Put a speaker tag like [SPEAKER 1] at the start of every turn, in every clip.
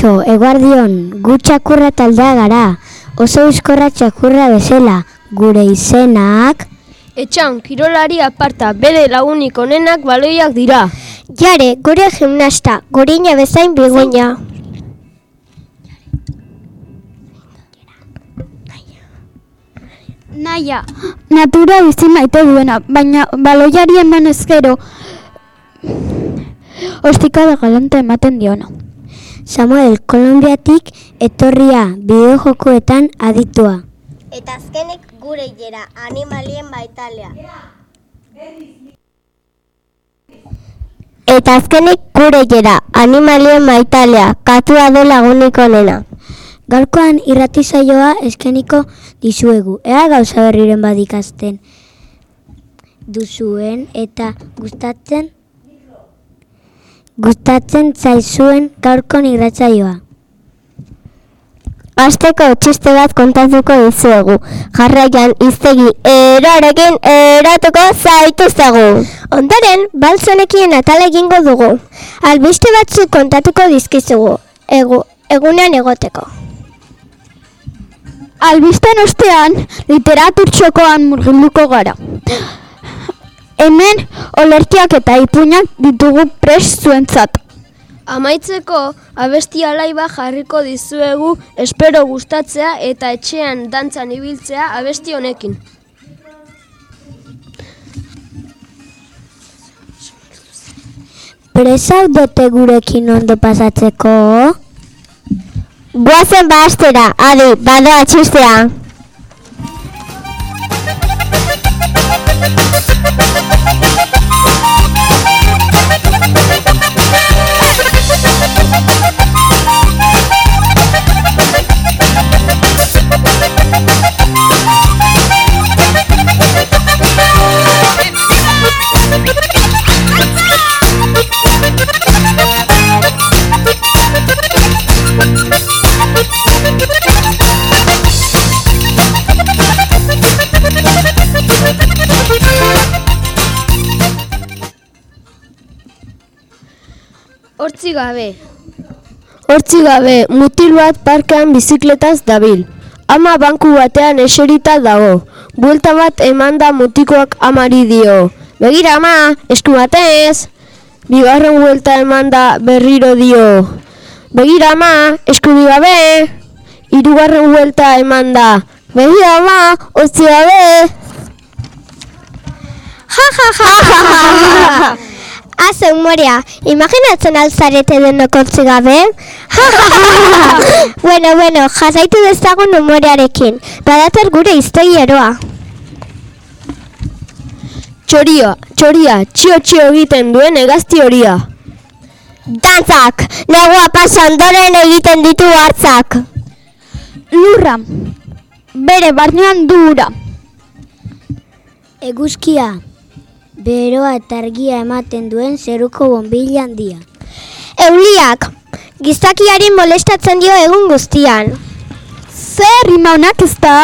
[SPEAKER 1] Kaixo, eguardion, gu txakurra taldea gara, oso euskorra txakurra bezala, gure izenak...
[SPEAKER 2] Etxan, kirolari aparta, bere lagunik onenak baloiak dira.
[SPEAKER 3] Jare, gure gimnasta, gorina bezain biguina.
[SPEAKER 4] Naia, natura bizi maite duena, baina baloiari eman ezkero, ostikada galanta ematen diona.
[SPEAKER 1] Samuel, Kolonbiatik etorria bideojokoetan aditua.
[SPEAKER 3] Eta azkenik gure jera, animalien baitalea. Katua do lagunik onena.
[SPEAKER 1] Gaurkoan irrati saioa eskeniko dizuegu. Ea gauza berriren badikasten duzuen eta gustatzen zaizuen gaurkon irratsaioa.
[SPEAKER 3] Asteko txiste bat kontatuko dizuegu. Jarraian hiztegi eroarekin eratuko zaituztegu. Ondoren, baltzonekin atala egingo dugu. Albiste batzuk kontatuko dizkizugu. Egunean egoteko.
[SPEAKER 4] Albisten ostean, literatur txokoan murgilduko gara. Hemen, olerkiak eta ipuinak ditugu prest zuentzat.
[SPEAKER 2] Amaitzeko, abesti alai bat jarriko dizuegu, espero gustatzea eta etxean dantzan ibiltzea abesti honekin.
[SPEAKER 1] Presaudote gurekin ondo pasatzeko?
[SPEAKER 3] Goazen bahastera, adi, badoa txistea.
[SPEAKER 2] Hortzi gabe, mutil bat parkean bizikletaz dabil. Ama banku batean eserita dago. Buelta bat emanda mutikoak amari dio. Begira ama, esku batez. Bigarren buelta emanda berriro dio. Begira ama, esku gabe. Hirugarren buelta emanda. Begira ama, hortzi gabe.
[SPEAKER 3] Haze humorea, imaginatzen alzarete denok hortzi gabe? Bueno, jazaitu dezagun humorearekin. Badator gure hiztegi eroa.
[SPEAKER 2] Txoria, txio egiten duen hegazti horia.
[SPEAKER 3] Dantzak, negua pasa ondoren egiten ditu hartzak.
[SPEAKER 4] Lurra, bere barnean du ura.
[SPEAKER 1] Eguzkia, beroa eta argia ematen duen zeruko bonbila handia.
[SPEAKER 3] Euliak, gizakiari molestatzen dio egun guztian.
[SPEAKER 4] Zer rima honak ez da?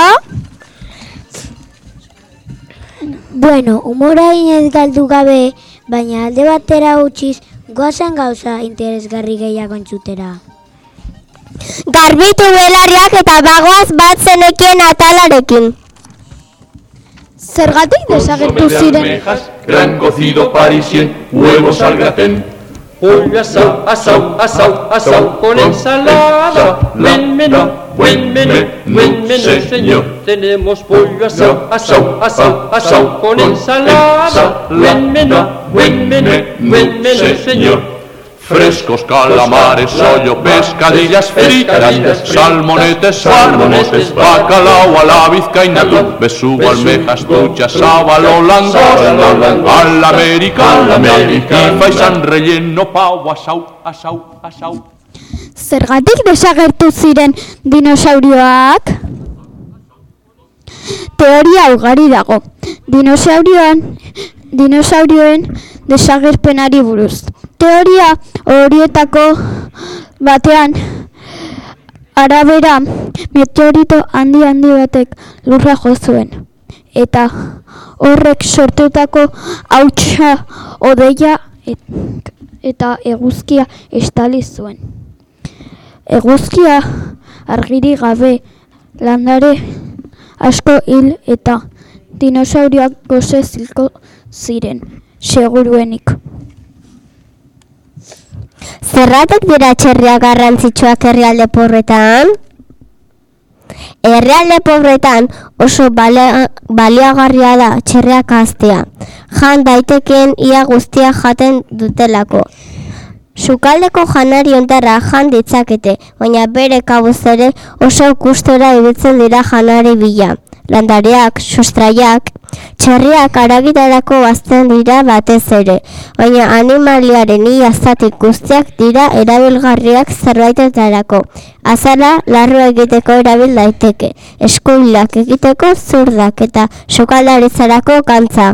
[SPEAKER 1] Bueno, humora inez galdu gabe, baina alde batera utziz, goazen gauza interesgarri gehiago entzutera.
[SPEAKER 3] Garbitu belarriak eta bagoaz bat zenekien atalarekin.
[SPEAKER 4] Zergatik desagertu ziren?
[SPEAKER 5] Gran cocido parisien, huevos al gratén. Pollo asau, con ensalada. Buen menú, señor. Tenemos pollo asau, con ensalada. Buen menú, señor. Frescos calamares, sollo, pescadillas fritas, salmonetes, bacalao a la vizcaína, besugo, almejas, truchas, sábalo, langosta, a la americana, y faisán relleno, pavo, asau.
[SPEAKER 4] Zergatik desagertu ziren dinosaurioak? Teoria ugari dago. Dinosaurioen desagerpenari buruz. Teoria horietako batean arabera meteorito handi batek lurra jo zuen. Eta horrek sortutako hautsa odeia eta eguzkia estali zuen. eguzkia argiri gabe, landare asko hil eta dinosaurioak gose zilko ziren, seguruenik.
[SPEAKER 3] Zerratek dira txerriak garrantzitsuak herrialde pobretan? Herrialde pobretan oso baliagarria da txerriak haztea. Jan daitekeen ia guztia jaten dutelako. Sukaldeko janari ondarra jan ditzakete, baina bere kabuz ere oso gustora ibiltzen dira janari bila. Landareak, sustraiak, txerriak haragitarako bazten dira batez ere, baina animaliaren ia zatik guztiak dira erabilgarriak zerbaitetarako. Azala, larru egiteko erabil daiteke, eskuilak egiteko zurdak eta sukaldaritzarako kantza.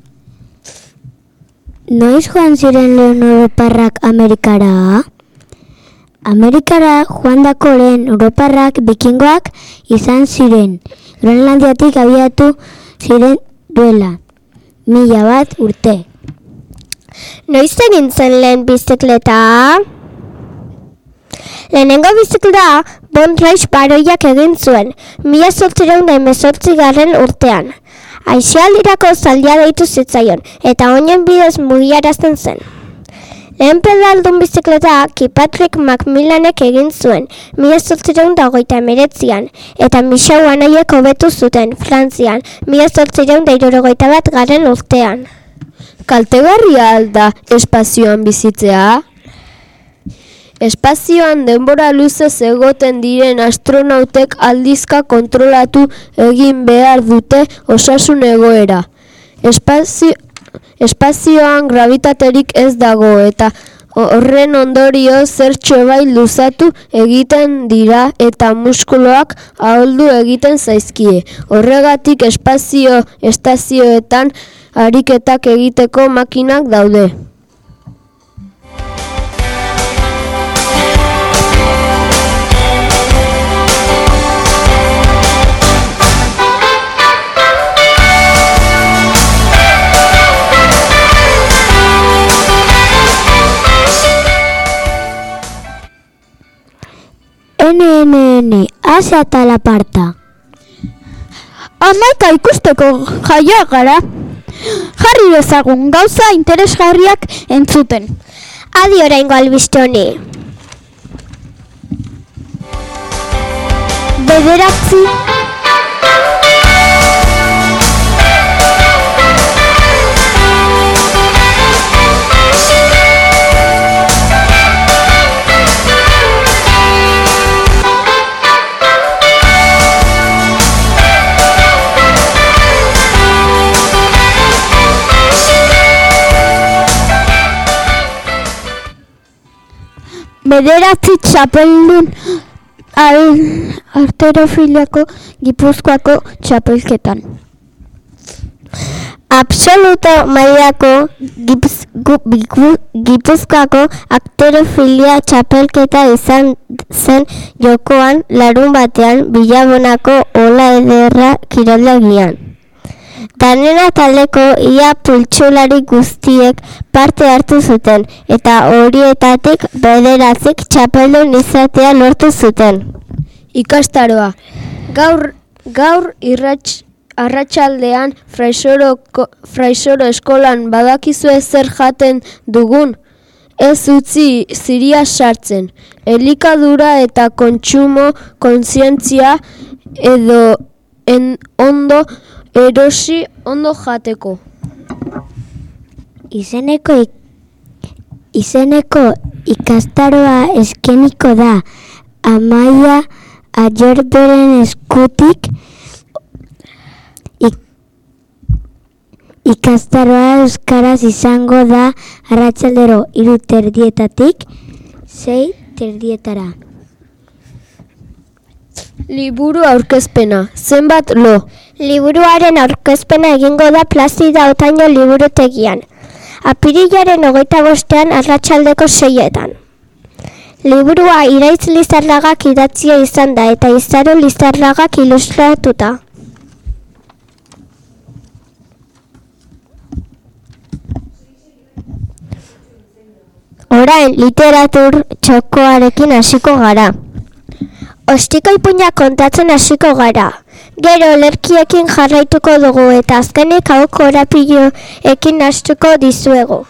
[SPEAKER 1] Noiz joan ziren lehen europarrak Amerikara? Amerikara joandako lehen europarrak bikingoak izan ziren. Groenlandiatik abiatu ziren duela 1000 urte.
[SPEAKER 3] Noiz egin zen lehen bizikleta? Lehenengo bizikleta Von Reich baroiak egin zuen, 1818 urtean. Aisialdirako zaldia deitu zitzaion, eta oinen bidez mugiarazten zen. Lehen pedaldun bizikleta Kirkpatrick Macmillanek egin zuen, 1829an, eta Michau anaiek hobetu zuten, Frantzian, 1861 urtean.
[SPEAKER 2] Kaltegarria alda espazioan bizitzea? Espazioan denbora luzez egoten diren astronautek aldizka kontrolatu egin behar dute osasun egoera. Espazioan gravitaterik ez dago eta horren ondorio zertxo bai luzatu egiten dira eta muskuloak ahuldu egiten zaizkie. Horregatik espazio estazioetan ariketak egiteko makinak daude.
[SPEAKER 1] Ene, hase eta laparta.
[SPEAKER 4] Hamaika ikusteko jaioak gara. Jarri dezagun gauza interesgarriak entzuten.
[SPEAKER 3] Adi oraingo albiste honi.
[SPEAKER 4] 9. Bederatzi txapeldun arterofiliako Gipuzkoako txapelketan.
[SPEAKER 3] Absoluto mailako Gipuzkoako arterofilia txapelketa izan zen jokoan larunbatean Bilabonako Ola Ederra kiroldegian. Danena taldeko ia pultsulari guztiek parte hartu zuten, eta horietatik 9 txapeldun izatea lortu zuten.
[SPEAKER 2] Ikastaroa. Gaur arratsaldean Fraisoro eskolan badakizue zer jaten dugun? Ez utzi ziria sartzen. Elikadura eta kontsumo kontzientzia edo ondo erosi ondo jateko.
[SPEAKER 1] Izeneko ikastaroa eskeniko da Amaia Ayorderen eskutik. Ikastaroa euskaraz izango da arratsaldero 3:30 6:30.
[SPEAKER 2] Liburu aurkezpena. Zenbat lo?
[SPEAKER 3] Liburuaren aurkezpena egingo da Plazida Otaino liburutegian. Apirilaren 25 arratsaldeko 6:00. Liburua Iraitz Lizarragak idatzia izan da eta Izaro Lizarragak ilustratuta. Orain literatur txokoarekin hasiko gara. Ostiko ipuinak kontatzen hasiko gara. Gero olerkiekin jarraituko dugu eta azkenik hau korapiloekin hastuko dizuegu.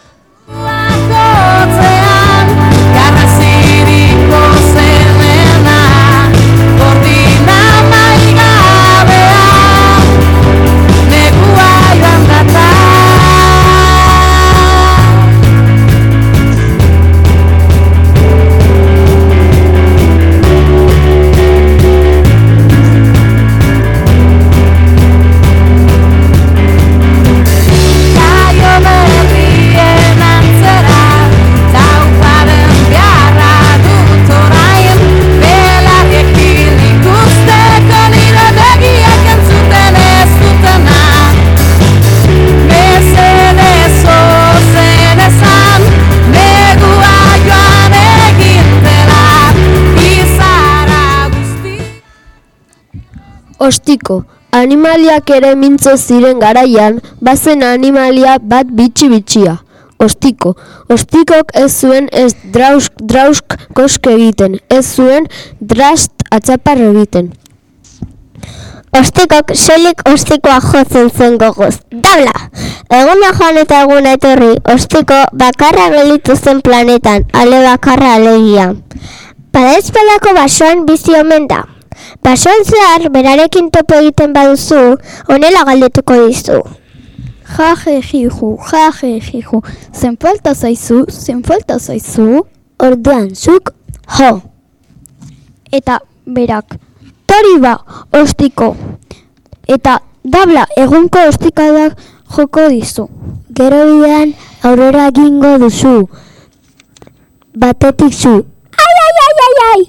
[SPEAKER 2] Ostiko, animaliak ere mintzo ziren garaian, bazen animalia bat bitxi-bitxia. Ostiko, ostikok ez zuen ez drausk kosk egiten, ez zuen drast atzapar egiten.
[SPEAKER 3] Ostikok soilik ostikoa jotzen zuen gogoz. Dabla! Eguna joan eta eguna etorri, ostiko bakarra gelditu zen planetan, ale bakarra alegia. Badaezpadako basoan bizi omen da. Basoan zehar, berarekin topo egiten baduzu, honela galdetuko dizu.
[SPEAKER 4] Jajejiju, zen falta zaizu?
[SPEAKER 1] Orduan, zuk, jo.
[SPEAKER 4] Eta berak, tori ba, ostiko. Eta dabla, egunko ostikadak joko dizu.
[SPEAKER 1] Gero bidean aurrera egingo duzu. Batetik zu. Ai!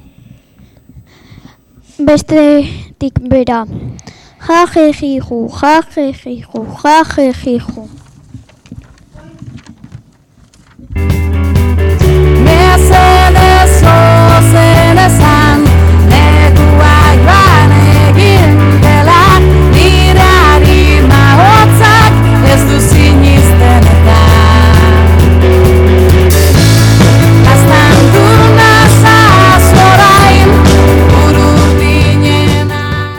[SPEAKER 4] Bestetik bera. Jajejiju.
[SPEAKER 6] Mesedez ozen esan, negua joan egin dela, nire harima hotzak ez du sinisten eta. Gaztandu nazaz orain, urrutinen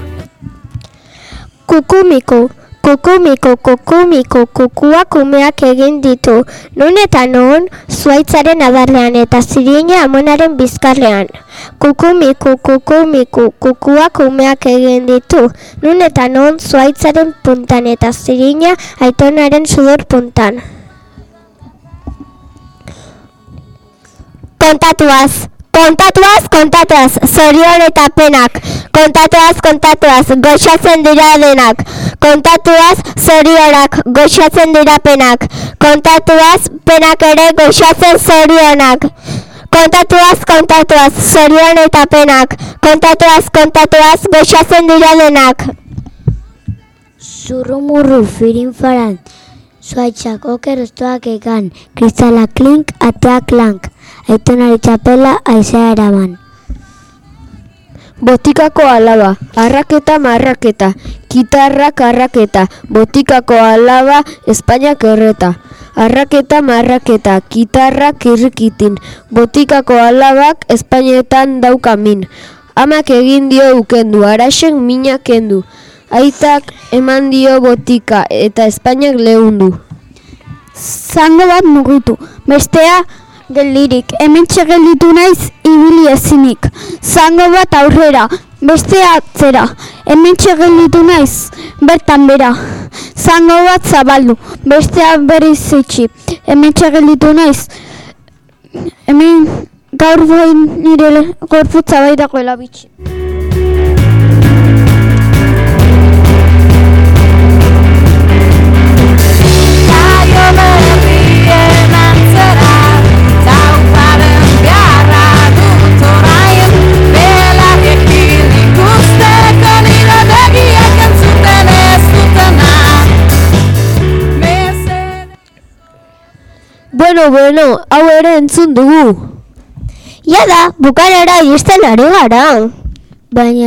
[SPEAKER 3] Kukumiko, kukuak umeak egin ditu, nun eta non zuaitzaren adarrean eta zirina amonaren bizkarrean. Kukumiko, kukuak umeak egin ditu, nun eta non zuaitzaren puntan eta zirina aitonaren sudor puntan. Kontatuaz, zorion eta penak. Kontatuaz, goxatzen dira denak. Kontatuaz, zorionak, goxatzen dira penak. Kontatuaz, penak ere goxatzen zorionak. Kontatuaz, zorion eta penak. Kontatuaz, goxatzen dira denak.
[SPEAKER 1] Zurrumurru, firin faran. Zuaitzak oker ostoak egan. Kristala klink, ateak lank. Aitonari txapela aizea eraman.
[SPEAKER 2] Botikako alaba, arraketa marraketa, kitarrak arraketa, botikako alaba, Espainiak erreta. Arraketa marraketa, kitarrak irrikitin, botikako alabak Espainetan daukamin. Amak egin dio ukendu, araxen mina kendu. Aitak eman dio botika eta Espainiak lehundu.
[SPEAKER 4] Zango bat mugitu, bestea geldirik, hementxe gelditu naiz ibili ezinik. Zango bat aurrera, bestea atzera, hementxe gelditu naiz bertan bera. Zango bat zabaldu, bestea berriz itxi, hementxe gelditu naiz. Hemen gaur bain nire gorputza bai dagoela bitxi.
[SPEAKER 2] Bueno, hau ere entzun dugu.
[SPEAKER 3] Jada, bukaerara iristen ari gara.
[SPEAKER 1] Baina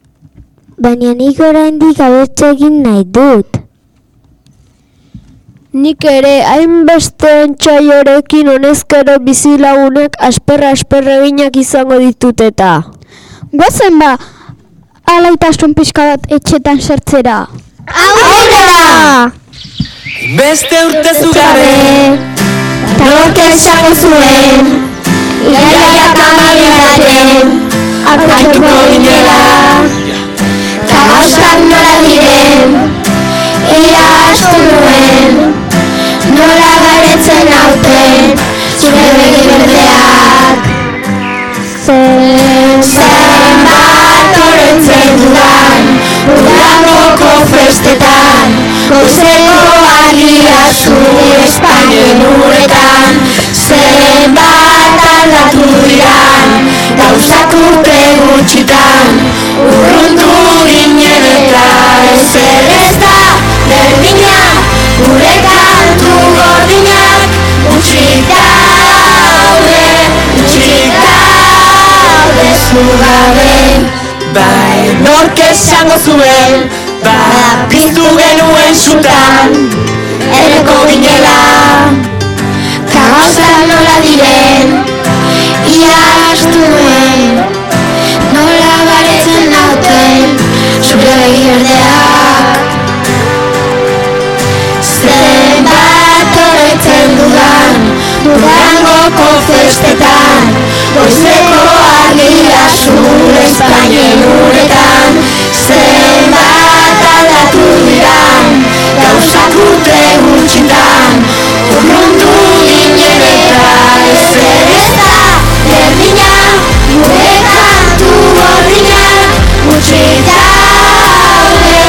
[SPEAKER 1] nik oraindik abestu egin nahi dut.
[SPEAKER 2] Nik ere hainbeste entsaiorekin honezkero bizilagunek asperra eginak izango ditut eta.
[SPEAKER 4] Goazen ba, alaitasun pixka bat etxetan sartzera.
[SPEAKER 3] Aurrera!
[SPEAKER 6] Beste urte zugabe,
[SPEAKER 3] Nork esango zuen, iraiak amaiaren, aurkituko ginela. Gauzak nola diren, ia astu nuen, nola garetzen nauten, zure begi berdeak. Zenbat oroitzen dudan, Durangoko festetan, goizeko argia zure Espainien uretan. Zenbat aldatu diran, gauzak urte gutxitan, urrundu ginen eta ezer ez da berdina, gure kantu gordinak utxik daude zugabe.
[SPEAKER 6] bai nork esango zuen, piztu genuen sutan,
[SPEAKER 3] Erreko ginela, gauzak nola diren, ia astu nuen, nola baretzen nauten, zure begi berdeak. Zenbat oroitzen dudan, Durangoko festetan, goizeko argia zure Espainien uretan. Zenbat aldatu diran, gauzak urte gutxitan, urrundu ginen eta ezer ez da berdina, gure kantu gordinak utxik daude,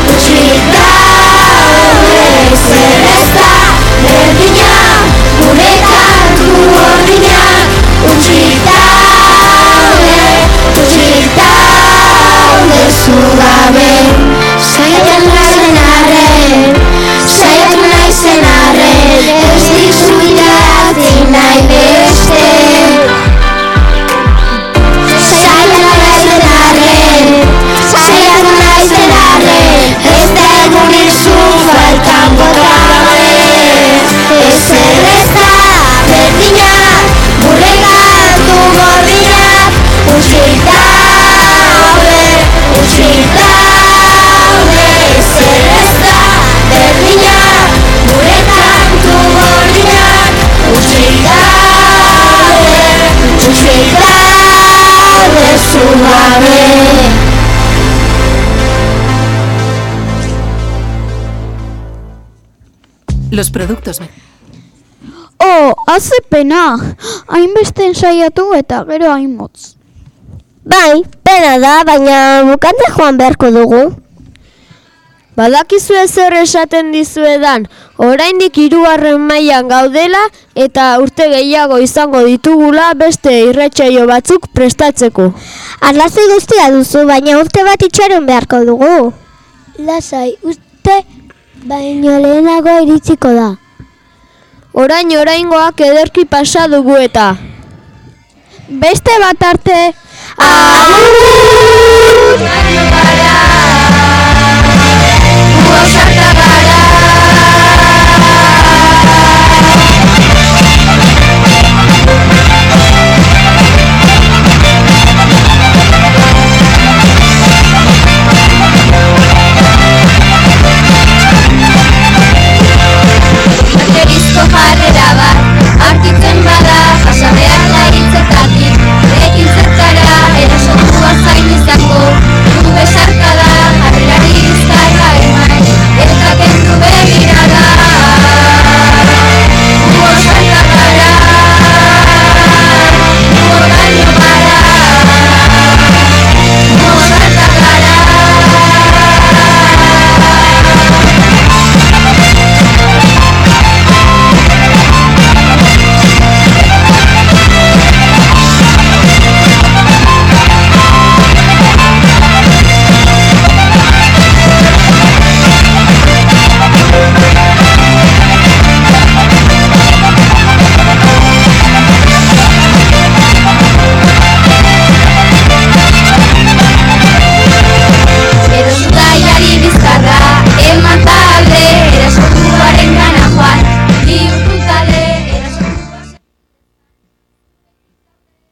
[SPEAKER 3] ezer ez da berdina, gure kantu gordinak utxik daude zugabe. Saiatu naizen arren, ez dizut irazi nahi beste. Saiatu naizen arren, ez da egunik zu faltan bota gabe. Ezer ez da berdina, gure kantu gordinak utxik daude, ezer ez da berdina, gure kantu gordinak utxik daude zugabe.
[SPEAKER 7] Los productos.
[SPEAKER 4] Haze pena, hainbeste ensaiatu eta gero hain motz.
[SPEAKER 3] Bai, pena da, baina bukante joan beharko dugu.
[SPEAKER 2] Badakizu ezer esaten dizuedan, oraindik 3. mailan gaudela eta urte gehiago izango ditugula beste irratsaio batzuk prestatzeko.
[SPEAKER 3] Arrazoi guztia duzu, baina urte bat itxaron beharko dugu.
[SPEAKER 1] Lasai, uste baino lehenago iritsiko da.
[SPEAKER 2] Oraingoak ederki pasa dugu eta.
[SPEAKER 4] Beste bat arte.
[SPEAKER 3] Agur!